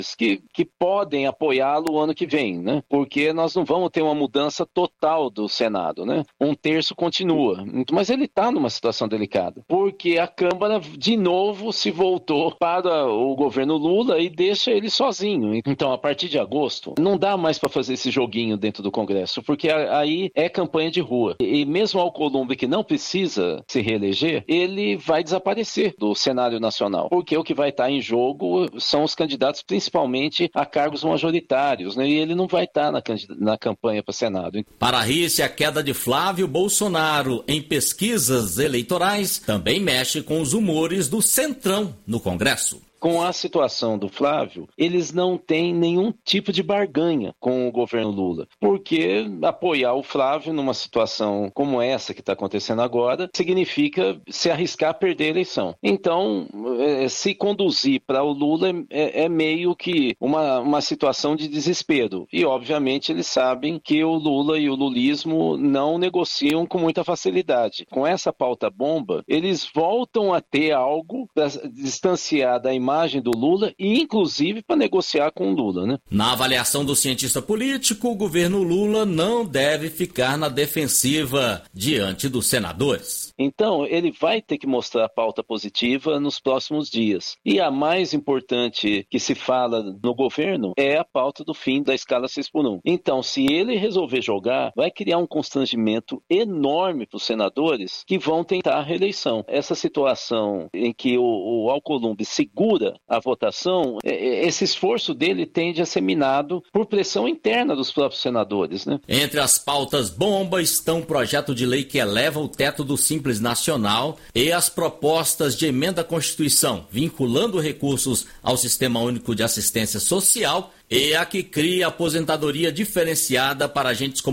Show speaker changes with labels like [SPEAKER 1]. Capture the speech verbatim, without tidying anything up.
[SPEAKER 1] que, que podem apoiá-lo o ano que vem, né? Porque nós não vamos ter uma mudança total do Senado, né? Um terço continua, mas ele está numa situação delicada, porque a Câmara de novo se voltou para o governo Lula e deixa ele sozinho. Então, a partir de agosto, não dá mais para fazer esse joguinho dentro do Congresso, porque aí é campanha de rua. E mesmo o Alcolumbre, que não precisa se reeleger, ele vai desaparecer do cenário nacional, porque o que vai estar em jogo são os candidatos principalmente a cargos majoritários, né? E ele não vai estar na, na campanha para Senado.
[SPEAKER 2] Para a Rice, a queda de Flávio Bolsonaro em pesquisas eleitorais também mexe com os humores do Centrão no Congresso.
[SPEAKER 1] Com a situação do Flávio, eles não têm nenhum tipo de barganha com o governo Lula, porque apoiar o Flávio numa situação como essa que está acontecendo agora significa se arriscar a perder a eleição. Então, se conduzir para o Lula é, é meio que uma, uma situação de desespero. E, obviamente, eles sabem que o Lula e o lulismo não negociam com muita facilidade. Com essa pauta bomba, eles voltam a ter algo para distanciar da imagem imagem do Lula e, inclusive, para negociar com o Lula, né?
[SPEAKER 2] Na avaliação do cientista político, o governo Lula não deve ficar na defensiva diante dos senadores.
[SPEAKER 1] Então, ele vai ter que mostrar a pauta positiva nos próximos dias. E a mais importante que se fala no governo é a pauta do fim da escala seis por um. Então, se ele resolver jogar, vai criar um constrangimento enorme para os senadores que vão tentar a reeleição. Essa situação em que o, o Alcolumbre segura a votação, esse esforço dele tende a ser minado por pressão interna dos próprios senadores, né?
[SPEAKER 2] Entre as pautas bomba estão o projeto de lei que eleva o teto do Simples Nacional e as propostas de emenda à Constituição, vinculando recursos ao Sistema Único de Assistência Social e a que cria aposentadoria diferenciada para agentes